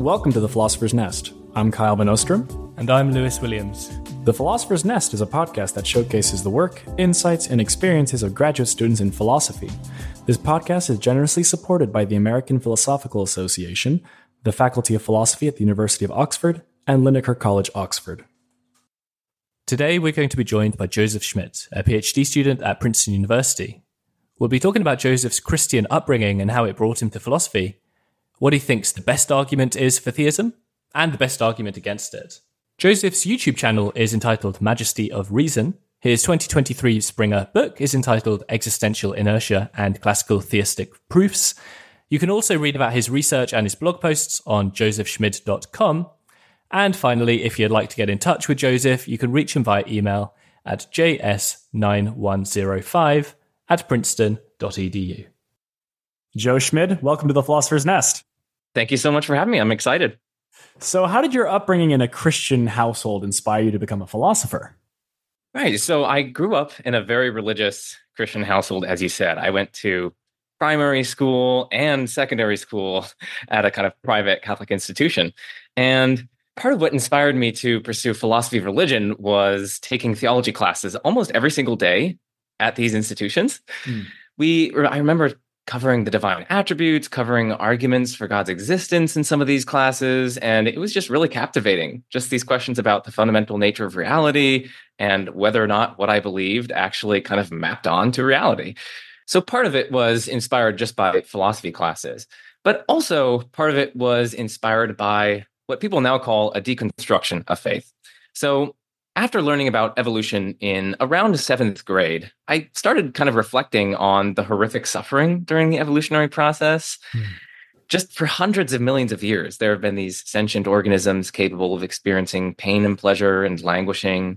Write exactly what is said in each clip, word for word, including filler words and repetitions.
Welcome to The Philosopher's Nest. I'm Kyle Van Ostrom. And I'm Lewis Williams. The Philosopher's Nest is a podcast that showcases the work, insights, and experiences of graduate students in philosophy. This podcast is generously supported by the American Philosophical Association, the Faculty of Philosophy at the University of Oxford, and Linacre College, Oxford. Today we're going to be joined by Joseph Schmidt, a PhD student at Princeton University. We'll be talking about Joseph's Christian upbringing and how it brought him to philosophy, what he thinks the best argument is for theism, and the best argument against it. Joseph's YouTube channel is entitled Majesty of Reason. His twenty twenty-three Springer book is entitled Existential Inertia and Classical Theistic Proofs. You can also read about his research and his blog posts on joseph schmid dot com. And finally, if you'd like to get in touch with Joseph, you can reach him via email at j s nine one zero five at princeton dot e d u. Joe Schmid, welcome to The Philosopher's Nest. Thank you so much for having me. I'm excited. So how did your upbringing in a Christian household inspire you to become a philosopher? Right. So I grew up in a very religious Christian household, as you said. I went to primary school and secondary school at a kind of private Catholic institution. And part of what inspired me to pursue philosophy of religion was taking theology classes almost every single day at these institutions. Mm. We, I remember covering the divine attributes, covering arguments for God's existence in some of these classes. And it was just really captivating. Just these questions about the fundamental nature of reality and whether or not what I believed actually kind of mapped on to reality. So part of it was inspired just by philosophy classes, but also part of it was inspired by what people now call a deconstruction of faith. So after learning about evolution in around seventh grade, I started kind of reflecting on the horrific suffering during the evolutionary process. Mm. Just for hundreds of millions of years, there have been these sentient organisms capable of experiencing pain and pleasure and languishing.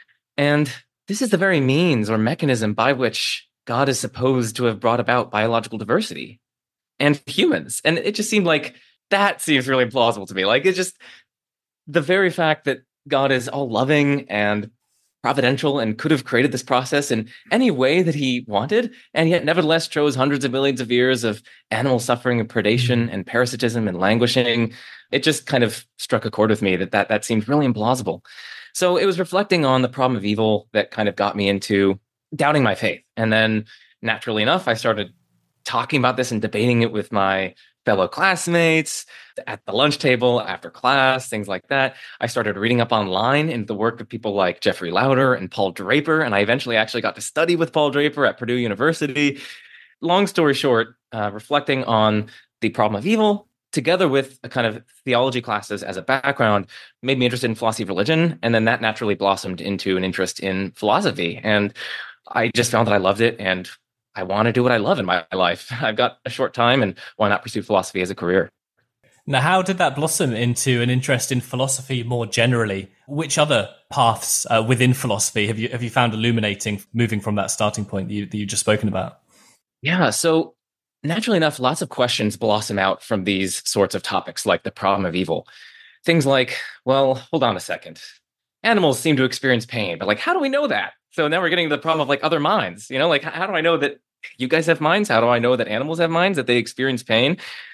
And this is the very means or mechanism by which God is supposed to have brought about biological diversity and humans. And it just seemed like that seems really plausible to me. Like it's just the very fact that God is all loving and providential and could have created this process in any way that he wanted, and yet nevertheless chose hundreds of millions of years of animal suffering and predation and parasitism and languishing. It just kind of struck a chord with me that that, that seemed really implausible. So it was reflecting on the problem of evil that kind of got me into doubting my faith. And then naturally enough, I started talking about this and debating it with my fellow classmates at the lunch table, after class, things like that. I started reading up online into the work of people like Jeffrey Lauder and Paul Draper, and I eventually actually got to study with Paul Draper at Purdue University. Long story short, uh, reflecting on the problem of evil, together with a kind of theology classes as a background, made me interested in philosophy of religion, and then that naturally blossomed into an interest in philosophy. And I just found that I loved it, and I want to do what I love in my life. I've got a short time, and why not pursue philosophy as a career? Now, how did that blossom into an interest in philosophy more generally? Which other paths uh, within philosophy have you have you found illuminating, moving from that starting point that, you, that you've just spoken about? Yeah, so naturally enough, lots of questions blossom out from these sorts of topics, like the problem of evil. Things like, well, hold on a second. Animals seem to experience pain, but like, how do we know that? So now we're getting to the problem of like other minds, you know, like how do I know that you guys have minds? How do I know that animals have minds, that they experience pain?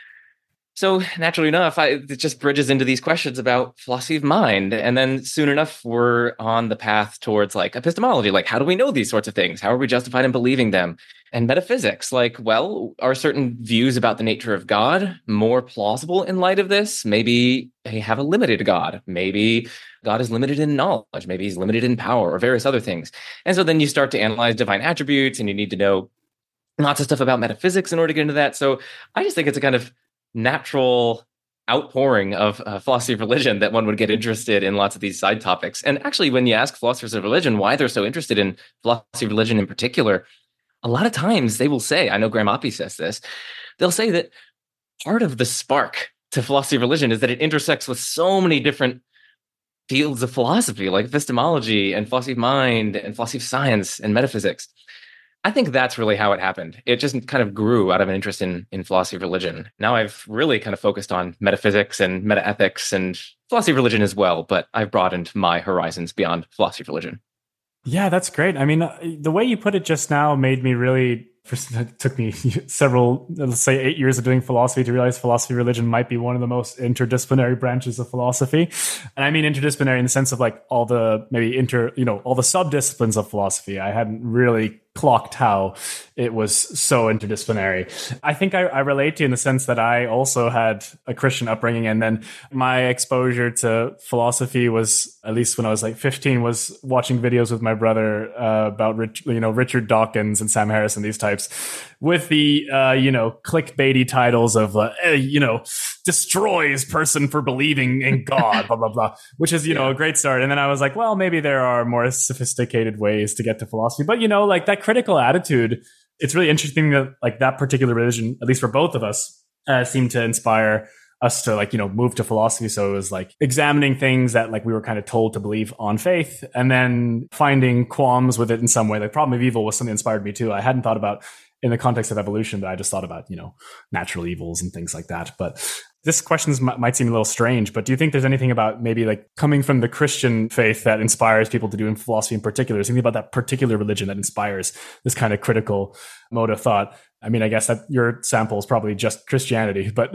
So naturally enough, I, it just bridges into these questions about philosophy of mind. And then soon enough, we're on the path towards like epistemology. Like, how do we know these sorts of things? How are we justified in believing them? And metaphysics, like, well, are certain views about the nature of God more plausible in light of this? Maybe they have a limited God. Maybe God is limited in knowledge. Maybe he's limited in power or various other things. And so then you start to analyze divine attributes, and you need to know lots of stuff about metaphysics in order to get into that. So I just think it's a kind of natural outpouring of uh, philosophy of religion that one would get interested in lots of these side topics. And actually, when you ask philosophers of religion why they're so interested in philosophy of religion in particular, a lot of times they will say, I know Graham Oppy says this, they'll say that part of the spark to philosophy of religion is that it intersects with so many different fields of philosophy, like epistemology and philosophy of mind and philosophy of science and metaphysics. I think that's really how it happened. It just kind of grew out of an interest in, in philosophy of religion. Now I've really kind of focused on metaphysics and metaethics and philosophy of religion as well, but I've broadened my horizons beyond philosophy of religion. Yeah, that's great. I mean, the way you put it just now made me really It took me several, let's say eight years of doing philosophy to realize philosophy religion might be one of the most interdisciplinary branches of philosophy. And I mean interdisciplinary in the sense of like all the maybe inter, you know, all the sub-disciplines of philosophy. I hadn't really clocked how it was so interdisciplinary. I think I, I relate to you in the sense that I also had a Christian upbringing, and then my exposure to philosophy was, at least when I was like fifteen, was watching videos with my brother uh, about Rich, you know, Richard Dawkins and Sam Harris and these types, with the uh, you know, clickbaity titles of uh, eh, you know, destroys person for believing in God, blah blah blah, which is, you know, a great start. And then I was like, well, maybe there are more sophisticated ways to get to philosophy, but you know, like that critical attitude, it's really interesting that like that particular religion, at least for both of us, uh, seemed to inspire us to like, you know, move to philosophy. So it was like examining things that like we were kind of told to believe on faith, and then finding qualms with it in some way. The problem of evil was something that inspired me too. I hadn't thought about in the context of evolution, but I just thought about, you know, natural evils and things like that. But this question might seem a little strange, but do you think there's anything about maybe like coming from the Christian faith that inspires people to do in philosophy in particular? Is anything about that particular religion that inspires this kind of critical mode of thought? I mean, I guess that your sample is probably just Christianity, but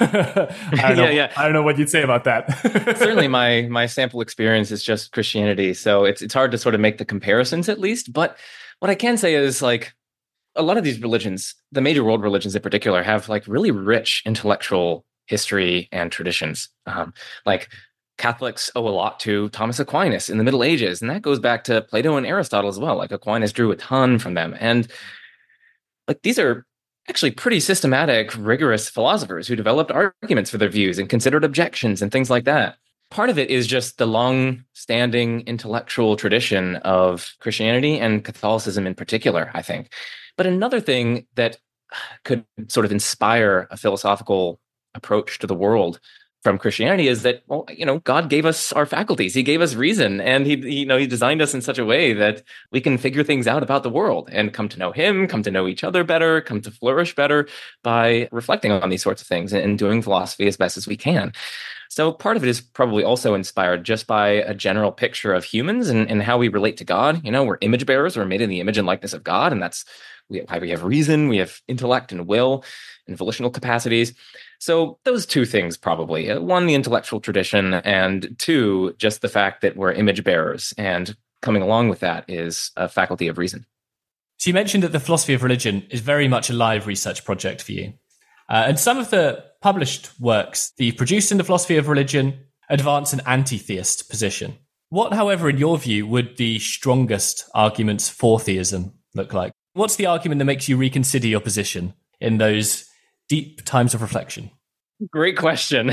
I don't know. yeah, yeah. I don't know what you'd say about that. Certainly my my sample experience is just Christianity. So it's it's hard to sort of make the comparisons at least. But what I can say is like a lot of these religions, the major world religions in particular, have like really rich intellectual history and traditions. Um, like Catholics owe a lot to Thomas Aquinas in the Middle Ages, and that goes back to Plato and Aristotle as well. Like Aquinas drew a ton from them. And like these are actually pretty systematic, rigorous philosophers who developed arguments for their views and considered objections and things like that. Part of it is just the long-standing intellectual tradition of Christianity and Catholicism in particular, I think. But another thing that could sort of inspire a philosophical approach to the world from Christianity is that, well, you know, God gave us our faculties. He gave us reason, and he, he, you know, he designed us in such a way that we can figure things out about the world and come to know him, come to know each other better, come to flourish better by reflecting on these sorts of things and doing philosophy as best as we can. So part of it is probably also inspired just by a general picture of humans and, and how we relate to God. You know, we're image bearers, we're made in the image and likeness of God, and that's why we have reason, we have intellect and will and volitional capacities. So those two things probably. One, the intellectual tradition, and two, just the fact that we're image bearers. And coming along with that is a faculty of reason. So you mentioned that the philosophy of religion is very much a live research project for you. Uh, and some of the published works that you've produced in the philosophy of religion advance an anti-theist position. What, however, in your view, would the strongest arguments for theism look like? What's the argument that makes you reconsider your position in those deep times of reflection? Great question.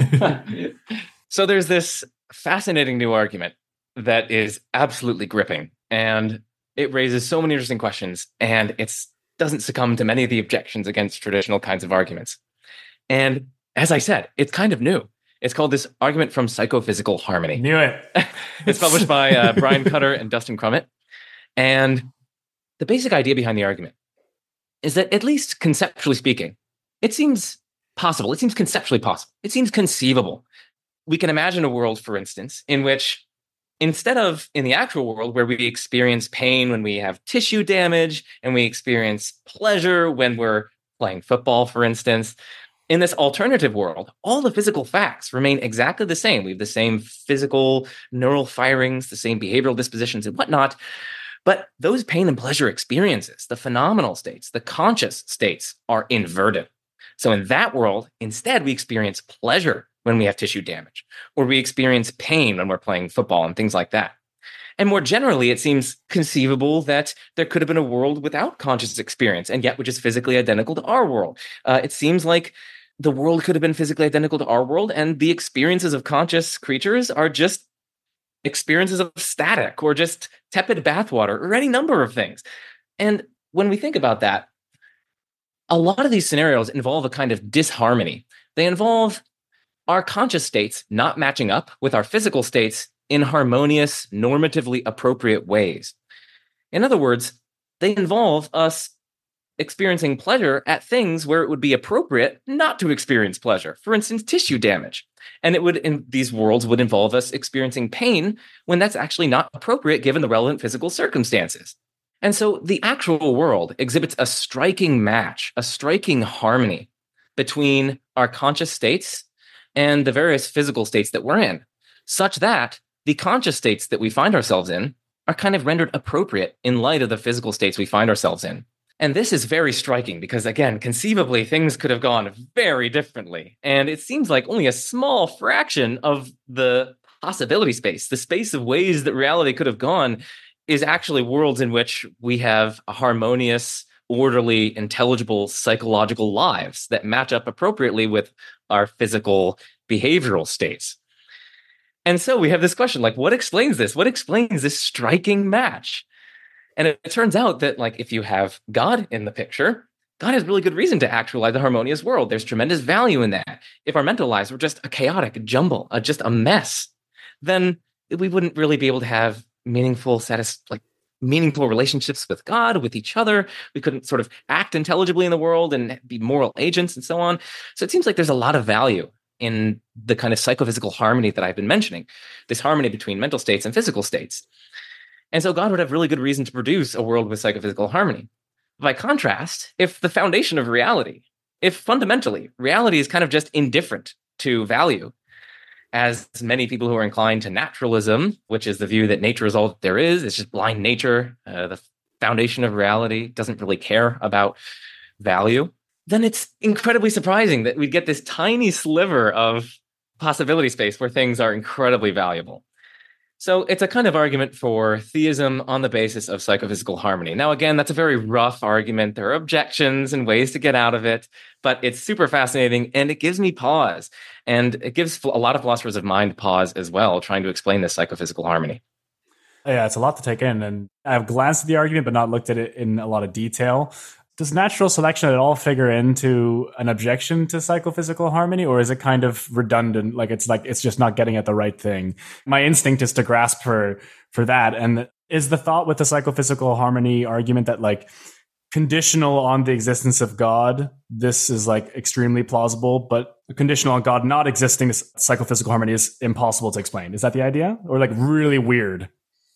So there's this fascinating new argument that is absolutely gripping, and it raises so many interesting questions, and it doesn't succumb to many of the objections against traditional kinds of arguments. And as I said, it's kind of new. It's called this argument from psychophysical harmony. Knew it. It's published by uh, Brian Cutter and Dustin Crummett. And the basic idea behind the argument is that, at least conceptually speaking, it seems possible. It seems conceptually possible. It seems conceivable. We can imagine a world, for instance, in which instead of in the actual world where we experience pain when we have tissue damage and we experience pleasure when we're playing football, for instance, in this alternative world, all the physical facts remain exactly the same. We have the same physical neural firings, the same behavioral dispositions and whatnot. But those pain and pleasure experiences, the phenomenal states, the conscious states, are inverted. So in that world, instead, we experience pleasure when we have tissue damage, or we experience pain when we're playing football and things like that. And more generally, it seems conceivable that there could have been a world without conscious experience, and yet which is physically identical to our world. Uh, it seems like the world could have been physically identical to our world, and the experiences of conscious creatures are just experiences of static or just tepid bathwater or any number of things. And when we think about that, a lot of these scenarios involve a kind of disharmony. They involve our conscious states not matching up with our physical states in harmonious, normatively appropriate ways. In other words, they involve us experiencing pleasure at things where it would be appropriate not to experience pleasure. For instance, tissue damage. And it would, in these worlds, would involve us experiencing pain when that's actually not appropriate given the relevant physical circumstances. And so the actual world exhibits a striking match, a striking harmony between our conscious states and the various physical states that we're in, such that the conscious states that we find ourselves in are kind of rendered appropriate in light of the physical states we find ourselves in. And this is very striking because, again, conceivably, things could have gone very differently. And it seems like only a small fraction of the possibility space, the space of ways that reality could have gone, is actually worlds in which we have a harmonious, orderly, intelligible, psychological lives that match up appropriately with our physical behavioral states. And so we have this question, like, what explains this? What explains this striking match? And it, it turns out that, like, if you have God in the picture, God has really good reason to actualize a harmonious world. There's tremendous value in that. If our mental lives were just a chaotic jumble, a, just a mess, then we wouldn't really be able to have meaningful, satis- like meaningful relationships with God, with each other. We couldn't sort of act intelligibly in the world and be moral agents and so on. So it seems like there's a lot of value in the kind of psychophysical harmony that I've been mentioning, this harmony between mental states and physical states. And so God would have really good reason to produce a world with psychophysical harmony. By contrast, if the foundation of reality, if fundamentally reality is kind of just indifferent to value, as many people who are inclined to naturalism, which is the view that nature is all that there is, it's just blind nature, uh, the foundation of reality, doesn't really care about value, then it's incredibly surprising that we get this tiny sliver of possibility space where things are incredibly valuable. So it's a kind of argument for theism on the basis of psychophysical harmony. Now, again, that's a very rough argument. There are objections and ways to get out of it, but it's super fascinating and it gives me pause. And it gives a lot of philosophers of mind pause as well, trying to explain this psychophysical harmony. Yeah, it's a lot to take in. And I've glanced at the argument, but not looked at it in a lot of detail. Does natural selection at all figure into an objection to psychophysical harmony, or is it kind of redundant? Like it's like it's just not getting at the right thing. My instinct is to grasp for for that. And is the thought with the psychophysical harmony argument that, like, conditional on the existence of God, this is like extremely plausible, but conditional on God not existing, this psychophysical harmony is impossible to explain? Is that the idea, or like really weird?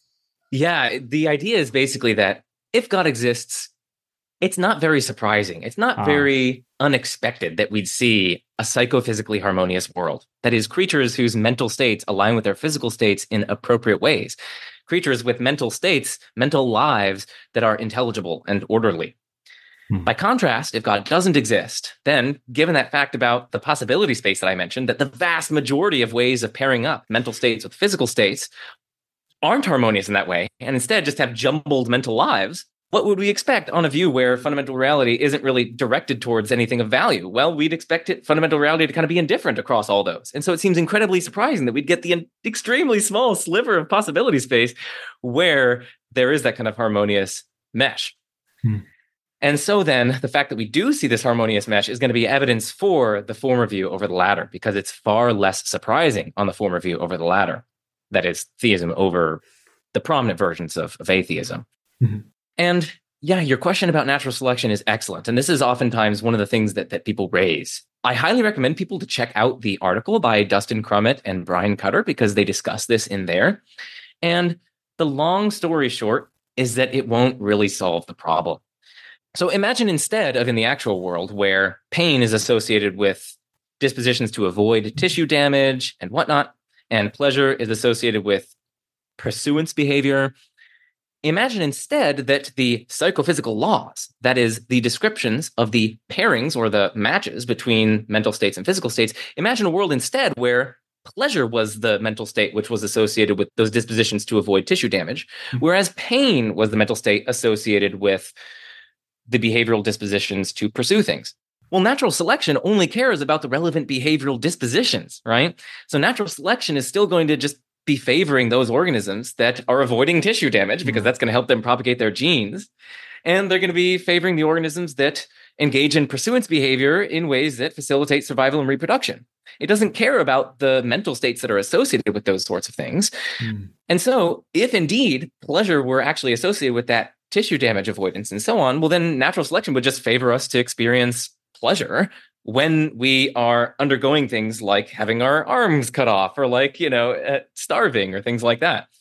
Yeah, the idea is basically that if God exists, it's not very surprising. It's not ah. very unexpected that we'd see a psychophysically harmonious world. That is, creatures whose mental states align with their physical states in appropriate ways. Creatures with mental states, mental lives that are intelligible and orderly. Hmm. By contrast, if God doesn't exist, then given that fact about the possibility space that I mentioned, that the vast majority of ways of pairing up mental states with physical states aren't harmonious in that way, and instead just have jumbled mental lives, what would we expect on a view where fundamental reality isn't really directed towards anything of value? Well, we'd expect it, fundamental reality to kind of be indifferent across all those. And so it seems incredibly surprising that we'd get the extremely small sliver of possibility space where there is that kind of harmonious mesh. Hmm. And so then the fact that we do see this harmonious mesh is going to be evidence for the former view over the latter, because it's far less surprising on the former view over the latter. That is, theism over the prominent versions of, of atheism. Mm-hmm. And yeah, your question about natural selection is excellent. And this is oftentimes one of the things that, that people raise. I highly recommend people to check out the article by Dustin Crummett and Brian Cutter, because they discuss this in there. And the long story short is that it won't really solve the problem. So imagine instead of in the actual world where pain is associated with dispositions to avoid tissue damage and whatnot, and pleasure is associated with pursuance behavior. Imagine instead that the psychophysical laws, that is, the descriptions of the pairings or the matches between mental states and physical states, imagine a world instead where pleasure was the mental state which was associated with those dispositions to avoid tissue damage, whereas pain was the mental state associated with the behavioral dispositions to pursue things. Well, natural selection only cares about the relevant behavioral dispositions, right? So natural selection is still going to just be favoring those organisms that are avoiding tissue damage, because that's going to help them propagate their genes. And they're going to be favoring the organisms that engage in pursuance behavior in ways that facilitate survival and reproduction. It doesn't care about the mental states that are associated with those sorts of things. Mm. And so if indeed pleasure were actually associated with that tissue damage avoidance and so on, well, then natural selection would just favor us to experience pleasure when we are undergoing things like having our arms cut off, or like, you know, uh, starving or things like that.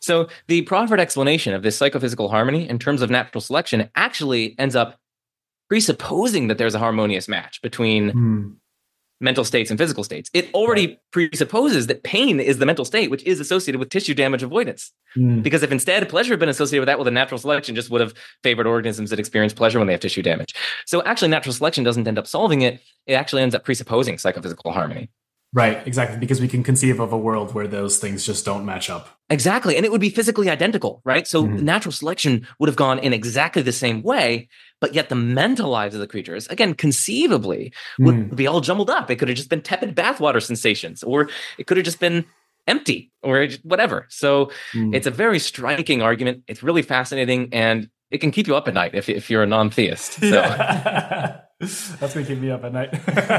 So the proffered explanation of this psychophysical harmony in terms of natural selection actually ends up presupposing that there's a harmonious match between Mm. mental states and physical states. It already Right. presupposes that pain is the mental state, which is associated with tissue damage avoidance. Mm. Because if instead pleasure had been associated with that, well, the natural selection just would have favored organisms that experience pleasure when they have tissue damage. So actually, natural selection doesn't end up solving it. It actually ends up presupposing psychophysical harmony. Right, exactly, because we can conceive of a world where those things just don't match up. Exactly. And it would be physically identical, right? So Mhm. natural selection would have gone in exactly the same way, but yet the mental lives of the creatures, again, conceivably, would Mm. be all jumbled up. It could have just been tepid bathwater sensations, or it could have just been empty, or whatever. So Mm. it's a very striking argument. It's really fascinating, and it can keep you up at night if, if you're a non-theist. So. Yeah. That's going to keep me up at night.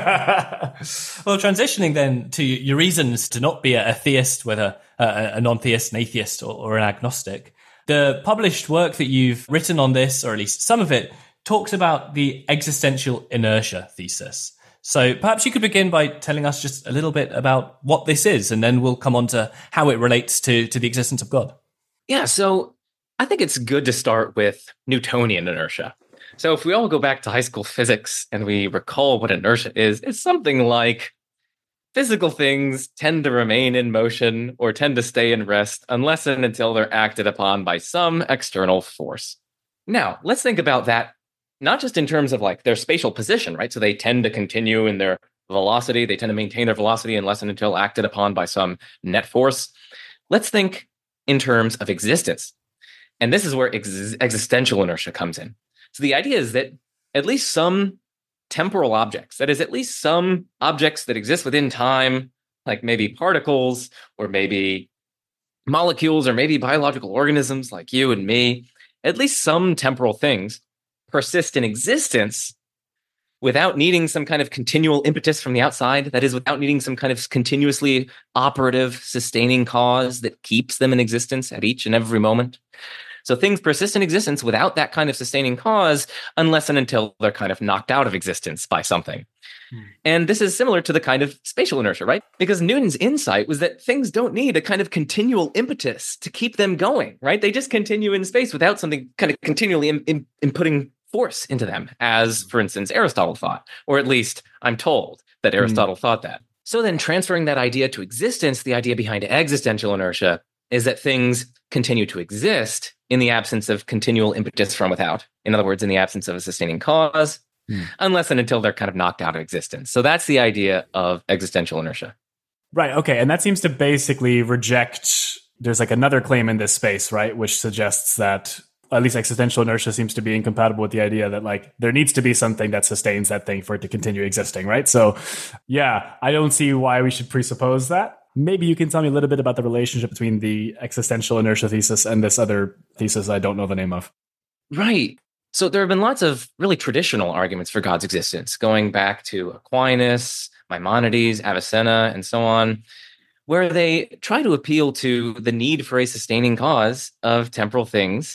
Well, transitioning then to your reasons to not be a theist, whether a, a non-theist, an atheist, or, or an agnostic, the published work that you've written on this, or at least some of it, talks about the existential inertia thesis. So perhaps you could begin by telling us just a little bit about what this is, and then we'll come on to how it relates to, to the existence of God. Yeah, so I think it's good to start with Newtonian inertia. So if we all go back to high school physics and we recall what inertia is, it's something like physical things tend to remain in motion or tend to stay in rest unless and until they're acted upon by some external force. Now, let's think about that, not just in terms of like their spatial position, right? So they tend to continue in their velocity. They tend to maintain their velocity unless and until acted upon by some net force. Let's think in terms of existence. And this is where ex- existential inertia comes in. So the idea is that at least some temporal objects, that is, at least some objects that exist within time, like maybe particles or maybe molecules or maybe biological organisms like you and me, at least some temporal things persist in existence without needing some kind of continual impetus from the outside. That is, without needing some kind of continuously operative, sustaining cause that keeps them in existence at each and every moment. So things persist in existence without that kind of sustaining cause unless and until they're kind of knocked out of existence by something. Hmm. And this is similar to the kind of spatial inertia, right? Because Newton's insight was that things don't need a kind of continual impetus to keep them going, right? They just continue in space without something kind of continually in, in, inputting force into them, as, for instance, Aristotle thought, or at least I'm told that Aristotle hmm. thought that. So then transferring that idea to existence, the idea behind existential inertia is that things continue to exist in the absence of continual impetus from without. In other words, in the absence of a sustaining cause, hmm. unless and until they're kind of knocked out of existence. So that's the idea of existential inertia. Right. Okay. And that seems to basically reject, there's like another claim in this space, right? Which suggests that at least existential inertia seems to be incompatible with the idea that like there needs to be something that sustains that thing for it to continue existing, right? So yeah, I don't see why we should presuppose that. Maybe you can tell me a little bit about the relationship between the existential inertia thesis and this other thesis I don't know the name of. Right. So there have been lots of really traditional arguments for God's existence, going back to Aquinas, Maimonides, Avicenna, and so on, where they try to appeal to the need for a sustaining cause of temporal things.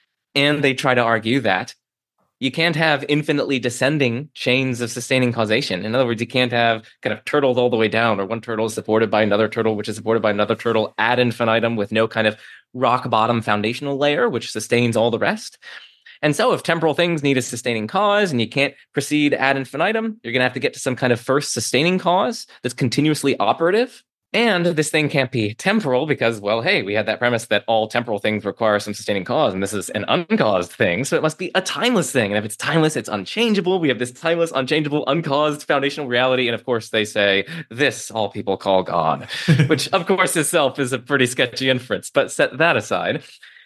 And they try to argue that you can't have infinitely descending chains of sustaining causation. In other words, you can't have kind of turtles all the way down, or one turtle is supported by another turtle, which is supported by another turtle ad infinitum with no kind of rock bottom foundational layer, which sustains all the rest. And so if temporal things need a sustaining cause and you can't proceed ad infinitum, you're going to have to get to some kind of first sustaining cause that's continuously operative. And this thing can't be temporal because, well, hey, we had that premise that all temporal things require some sustaining cause, and this is an uncaused thing, so it must be a timeless thing. And if it's timeless, it's unchangeable. We have this timeless, unchangeable, uncaused foundational reality. And of course, they say, this all people call God, which of course itself is a pretty sketchy inference, but set that aside.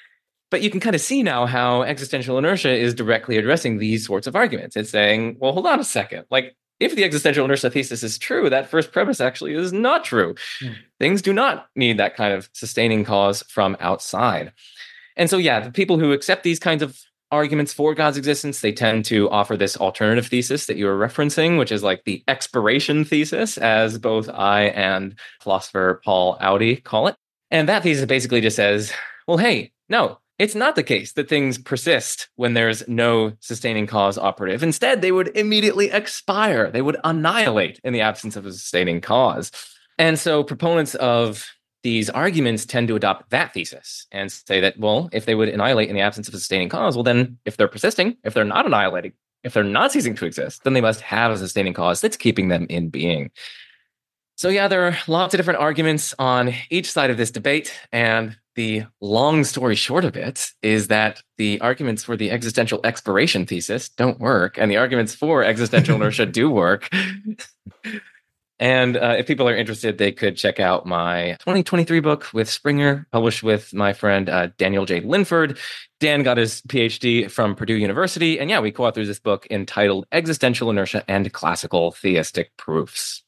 But you can kind of see now how existential inertia is directly addressing these sorts of arguments. It's saying, well, hold on a second. Like, if the existential inertia thesis is true, that first premise actually is not true. Mm. Things do not need that kind of sustaining cause from outside. And so, yeah, the people who accept these kinds of arguments for God's existence, they tend to offer this alternative thesis that you were referencing, which is like the expiration thesis, as both I and philosopher Paul Audi call it. And that thesis basically just says, well, hey, no, it's not the case that things persist when there's no sustaining cause operative. Instead, they would immediately expire. They would annihilate in the absence of a sustaining cause. And so proponents of these arguments tend to adopt that thesis and say that, well, if they would annihilate in the absence of a sustaining cause, well, then if they're persisting, if they're not annihilating, if they're not ceasing to exist, then they must have a sustaining cause that's keeping them in being. So yeah, there are lots of different arguments on each side of this debate. And the long story short of it is that the arguments for the existential expiration thesis don't work, and the arguments for existential inertia do work. And uh, if people are interested, they could check out my twenty twenty-three book with Springer, published with my friend uh, Daniel J. Linford. Dan got his PhD from Purdue University. And yeah, we co-authored this book entitled Existential Inertia and Classical Theistic Proofs.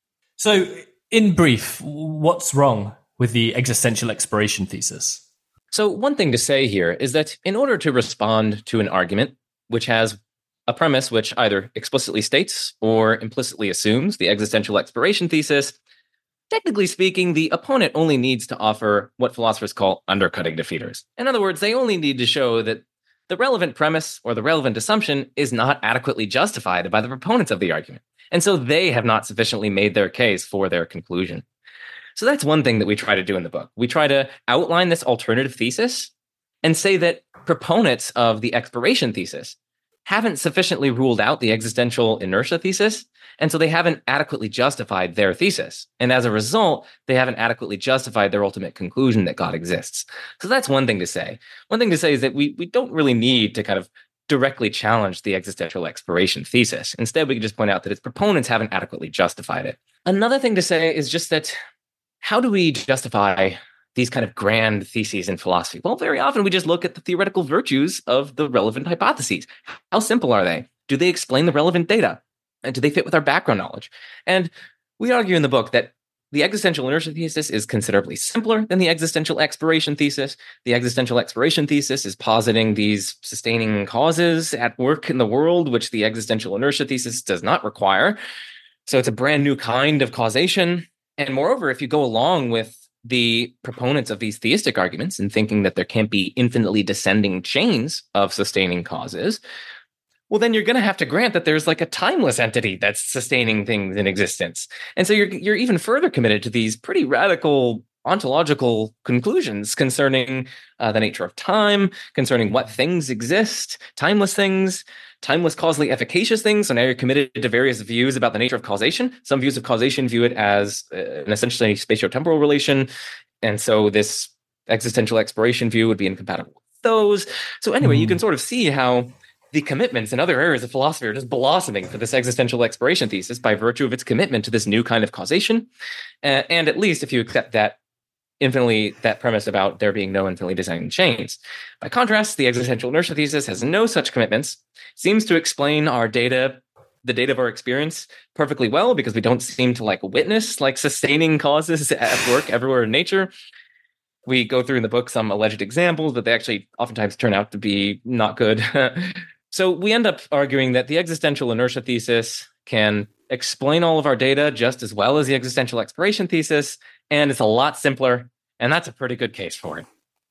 So, in brief, what's wrong with the existential expiration thesis? So one thing to say here is that in order to respond to an argument which has a premise which either explicitly states or implicitly assumes the existential expiration thesis, technically speaking, the opponent only needs to offer what philosophers call undercutting defeaters. In other words, they only need to show that the relevant premise or the relevant assumption is not adequately justified by the proponents of the argument. And so they have not sufficiently made their case for their conclusion. So that's one thing that we try to do in the book. We try to outline this alternative thesis and say that proponents of the expiration thesis haven't sufficiently ruled out the existential inertia thesis, and so they haven't adequately justified their thesis. And as a result, they haven't adequately justified their ultimate conclusion that God exists. So that's one thing to say. One thing to say is that we, we don't really need to kind of directly challenge the existential expiration thesis. Instead, we can just point out that its proponents haven't adequately justified it. Another thing to say is just that how do we justify these kind of grand theses in philosophy? Well, very often we just look at the theoretical virtues of the relevant hypotheses. How simple are they? Do they explain the relevant data? And do they fit with our background knowledge? And we argue in the book that the existential inertia thesis is considerably simpler than the existential expiration thesis. The existential expiration thesis is positing these sustaining causes at work in the world, which the existential inertia thesis does not require. So it's a brand new kind of causation. And moreover, if you go along with the proponents of these theistic arguments and thinking that there can't be infinitely descending chains of sustaining causes, well, then you're going to have to grant that there's like a timeless entity that's sustaining things in existence. And so you're you're even further committed to these pretty radical ontological conclusions concerning uh, the nature of time, concerning what things exist, timeless things, timeless causally efficacious things. So now you're committed to various views about the nature of causation. Some views of causation view it as uh, an essentially spatiotemporal relation. And so this existential expiration view would be incompatible with those. So anyway, mm. you can sort of see how the commitments in other areas of philosophy are just blossoming for this existential expiration thesis by virtue of its commitment to this new kind of causation. Uh, and at least if you accept that infinitely, that premise about there being no infinitely descending chains. By contrast, the existential inertia thesis has no such commitments, seems to explain our data, the data of our experience perfectly well, because we don't seem to like witness like sustaining causes at work everywhere in nature. We go through in the book some alleged examples, but they actually oftentimes turn out to be not good. So we end up arguing that the existential inertia thesis can explain all of our data just as well as the existential expiration thesis, and it's a lot simpler, and that's a pretty good case for it.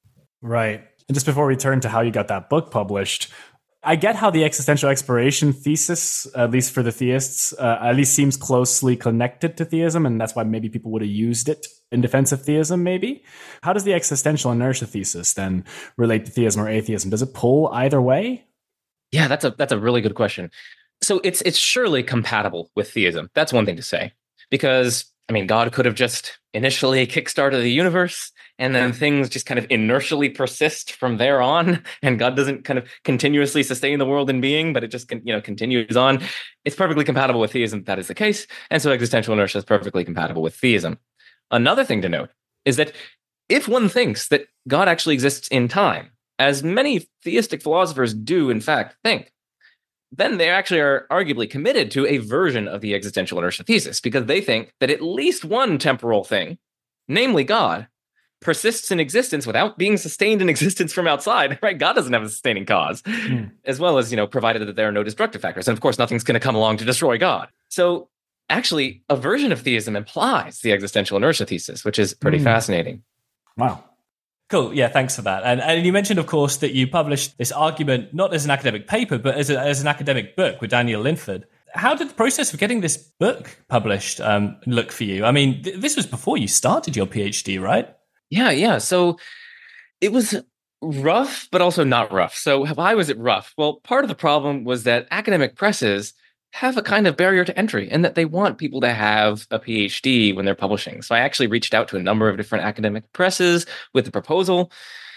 Right. And just before we turn to how you got that book published, I get how the existential expiration thesis, at least for the theists, uh, at least seems closely connected to theism, and that's why maybe people would have used it in defense of theism, maybe. How does the existential inertia thesis then relate to theism or atheism? Does it pull either way? Yeah, that's a that's a really good question. So it's it's surely compatible with theism. That's one thing to say. Because, I mean, God could have just initially kickstarted the universe, and then things just kind of inertially persist from there on, and God doesn't kind of continuously sustain the world in being, but it just you know continues on. It's perfectly compatible with theism if that is the case, and so existential inertia is perfectly compatible with theism. Another thing to note is that if one thinks that God actually exists in time, as many theistic philosophers do in fact think, then they actually are arguably committed to a version of the existential inertia thesis, because they think that at least one temporal thing, namely God, persists in existence without being sustained in existence from outside, right? God doesn't have a sustaining cause, mm. as well as, you know, provided that there are no destructive factors. And of course, nothing's going to come along to destroy God. So actually, a version of theism implies the existential inertia thesis, which is pretty mm. fascinating. Wow. Cool. Yeah, thanks for that. And, and you mentioned, of course, that you published this argument not as an academic paper, but as, a, as an academic book with Daniel Linford. how did the process of getting this book published um, look for you? I mean, th- this was before you started your PhD, right? Yeah, yeah. So it was rough, but also not rough. So why was it rough? Well, part of the problem was that academic presses have a kind of barrier to entry in that they want people to have a PhD when they're publishing. So I actually reached out to a number of different academic presses with the proposal.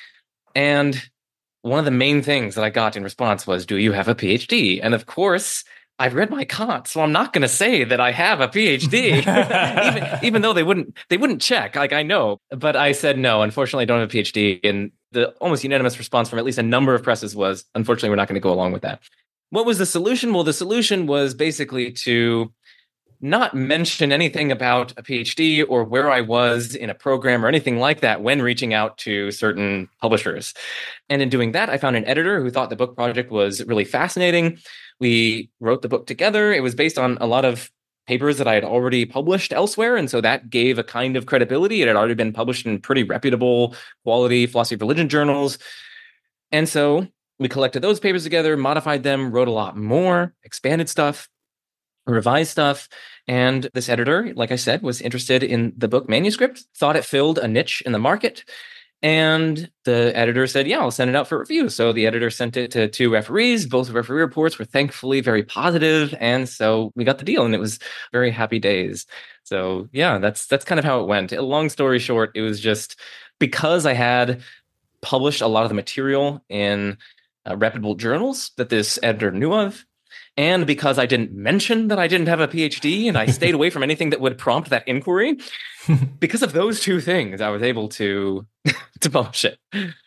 And one of the main things that I got in response was, do you have a PhD? And of course, I've read my Kant, so I'm not going to say that I have a PhD, even, even though they wouldn't they wouldn't check. Like, I know, but I said no. Unfortunately, I don't have a PhD. And the almost unanimous response from at least a number of presses was, unfortunately, we're not going to go along with that. What was the solution? Well, the solution was basically to not mention anything about a PhD or where I was in a program or anything like that when reaching out to certain publishers. And in doing that, I found an editor who thought the book project was really fascinating. We wrote the book together. It was based on a lot of papers that I had already published elsewhere. And so that gave a kind of credibility. It had already been published in pretty reputable quality philosophy of religion journals. And so we collected those papers together, modified them, wrote a lot more, expanded stuff, revised stuff. And this editor, like I said, was interested in the book manuscript, thought it filled a niche in the market. And the editor said, yeah, I'll send it out for review. So the editor sent it to two referees. Both referee reports were thankfully very positive. And so we got the deal, and it was very happy days. So yeah, that's that's kind of how it went. Long story short, it was just because I had published a lot of the material in uh, reputable journals that this editor knew of, and because I didn't mention that I didn't have a PhD and I stayed away from anything that would prompt that inquiry, because of those two things, I was able to to publish it.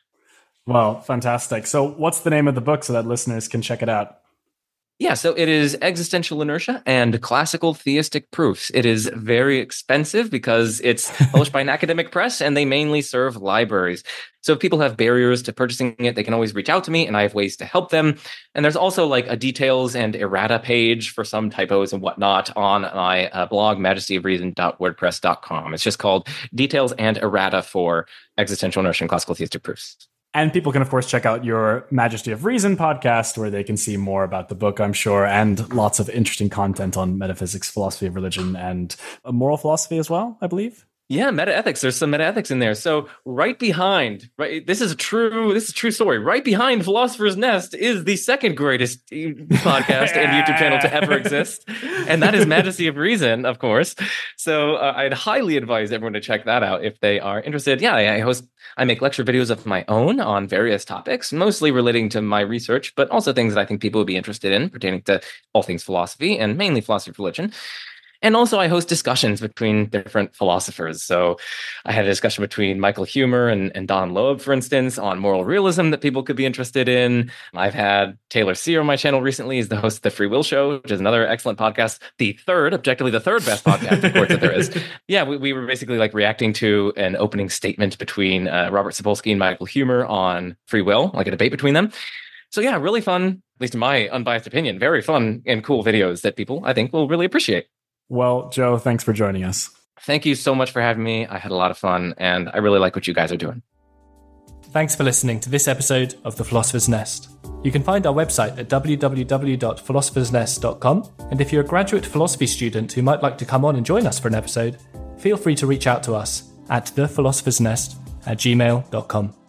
Well, fantastic. So what's the name of the book so that listeners can check it out? Yeah, so it is Existential Inertia and Classical Theistic Proofs. It is very expensive because it's published by an academic press and they mainly serve libraries. So if people have barriers to purchasing it, they can always reach out to me and I have ways to help them. And there's also like a details and errata page for some typos and whatnot on my uh, blog, majesty of reason dot wordpress dot com. It's just called Details and Errata for Existential Inertia and Classical Theistic Proofs. And people can, of course, check out your Majesty of Reason podcast, where they can see more about the book, I'm sure, and lots of interesting content on metaphysics, philosophy of religion, and moral philosophy as well, I believe. Yeah, metaethics. There's some metaethics in there. So right behind, right, this is a true, this is a true story. Right behind Philosopher's Nest is the second greatest podcast and YouTube channel to ever exist, and that is Majesty of Reason, of course. So uh, I'd highly advise everyone to check that out if they are interested. Yeah, I host, I make lecture videos of my own on various topics, mostly relating to my research, but also things that I think people would be interested in pertaining to all things philosophy and mainly philosophy of religion. And also I host discussions between different philosophers. So I had a discussion between Michael Huemer and, and Don Loeb, for instance, on moral realism that people could be interested in. I've had Taylor Sear on my channel recently. He's the host of The Free Will Show, which is another excellent podcast. The third, objectively the third best podcast, of course, that there is. Yeah, we, we were basically like reacting to an opening statement between uh, Robert Sapolsky and Michael Huemer on free will, like a debate between them. So yeah, really fun, at least in my unbiased opinion, very fun and cool videos that people, I think, will really appreciate. Well, Joe, thanks for joining us. Thank you so much for having me. I had a lot of fun, and I really like what you guys are doing. Thanks for listening to this episode of The Philosopher's Nest. You can find our website at w w w dot philosophers nest dot com, and if you're a graduate philosophy student who might like to come on and join us for an episode, feel free to reach out to us at thephilosophers nest at gmail dot com.